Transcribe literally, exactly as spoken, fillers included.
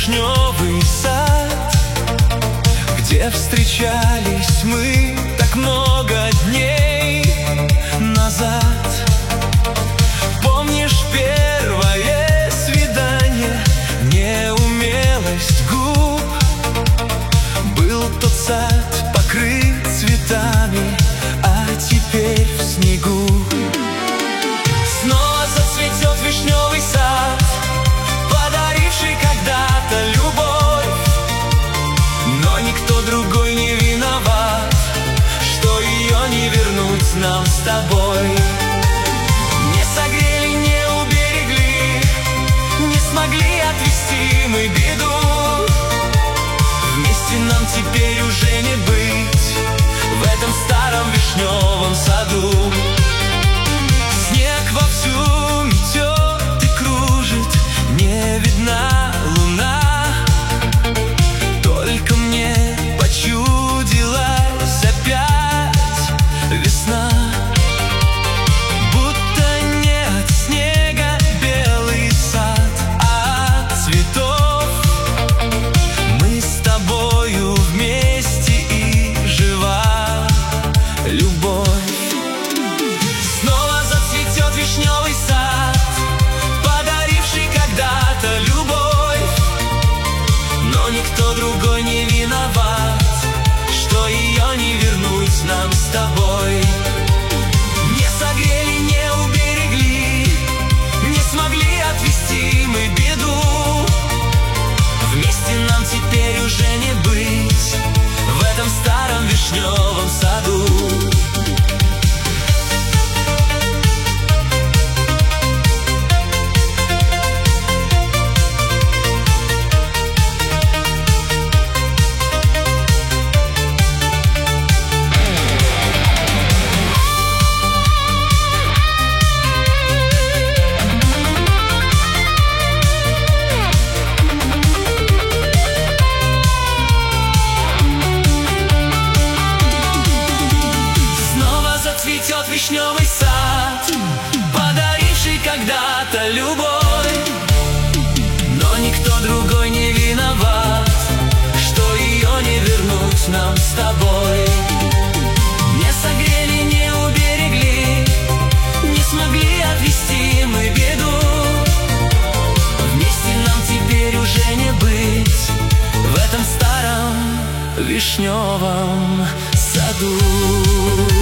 вишневый сад, где встречались мы так много дней назад. Помнишь первое свидание, неумелость губ? Был тот сад покрыт цветами, а теперь в снегу. Снова зацветет вишневый сад, подаривший когда-то любовь. Но никто другой не виноват, что ее не вернуть нам с тобой. Не согрели, не уберегли, не смогли отвести мы беду. Вместе нам теперь уже не быть в этом старом вишневом саду. Снег вовсю метет и кружит, не видна луна. Только мне почудилась опять весна. Будто не от снега белый сад, а от цветов. Мы с тобою вместе и жива любовь. Снова зацветет вишневый сад, подаривший когда-то любовь. Но никто другой не виноват, что ее не вернуть нам с тобой. Не согрели, не уберегли, не смогли отвести мы беду. Вместе нам теперь уже не быть в этом старом вишневом саду. Цветет вишневый сад, подаривший когда-то любовь. Но никто другой не виноват, что ее не вернуть нам с тобой. Не согрели, не уберегли, не смогли отвести мы беду. Вместе нам теперь уже не быть в этом старом вишневом саду.